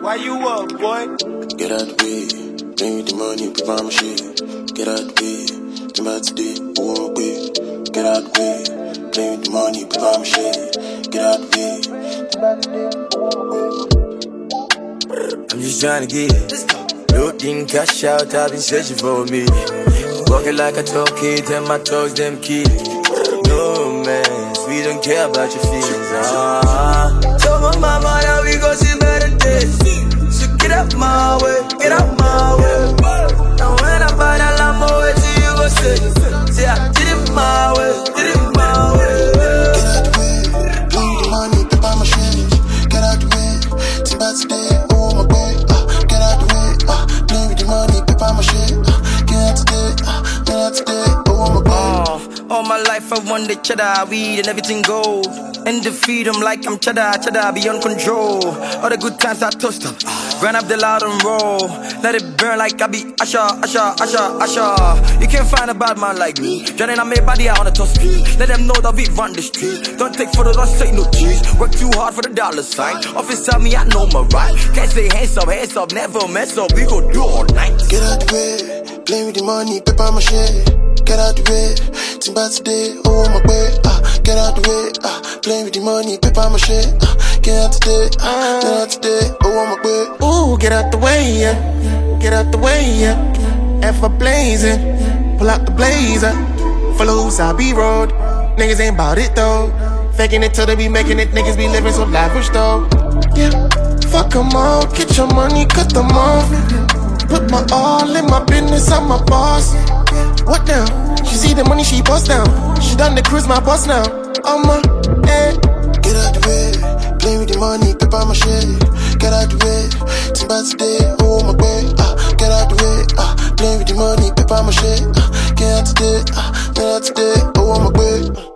Why you up, boy? Get out the way, play with the money, provide my shit. Get out the way, come out today, oh my. Get out the way, play with the money, provide my shit. Get out the way, come out today, oh my. I'm just trying to get it. Looking cash out, I've been searching for me. Walking like a tall kid, and my toes them kids. No man, we don't care about your feelings. Told my mama that we gon' see better days. So get out my way, get out my way. Now when I buy that Lambo, what you gon' say? Say I did it my way, did it my way. Get out the way, bring the money, pay my shit. Get out the way, till by today, oh my boy. Get out the way, play with the money, pay my shit. Get out today, oh my boy. All my life I wanted cheddar, weed and everything gold. And defeat them like I'm cheddar beyond control. All the good times I toast them, grind up the loud and roll. Let it burn like I be Usher. You can't find a bad man like me. Drowning on my body out on the top speed. Let them know that we run the street. Don't take for the rust, say no cheese. Work too hard for the dollar sign. Office tell me I know my right. Can't say hands up, never mess up. We go do all night. Get out the way, play with the money, pay my shit. Get out the way, till by today, oh my way. Get out the way, play with the money, pay my shit. Get out today, oh my way. Ooh, get out the way, yeah. Get out the way, yeah. F for blazing, pull out the blazer. Follow Sabi Road, niggas ain't bout it though. Faking it till they be making it, niggas be living so lavish though. Yeah, fuck them all, get your money, cut them off. Put my all in my business, I'm a boss. What now? She see the money, she bust down. She done the cruise, my boss now. I'm a, Get out the way, play with the money, pay my shit. Get out the way, till by today, oh my way. Get out the way, play with the money, pay my shit. Get out today, oh my way.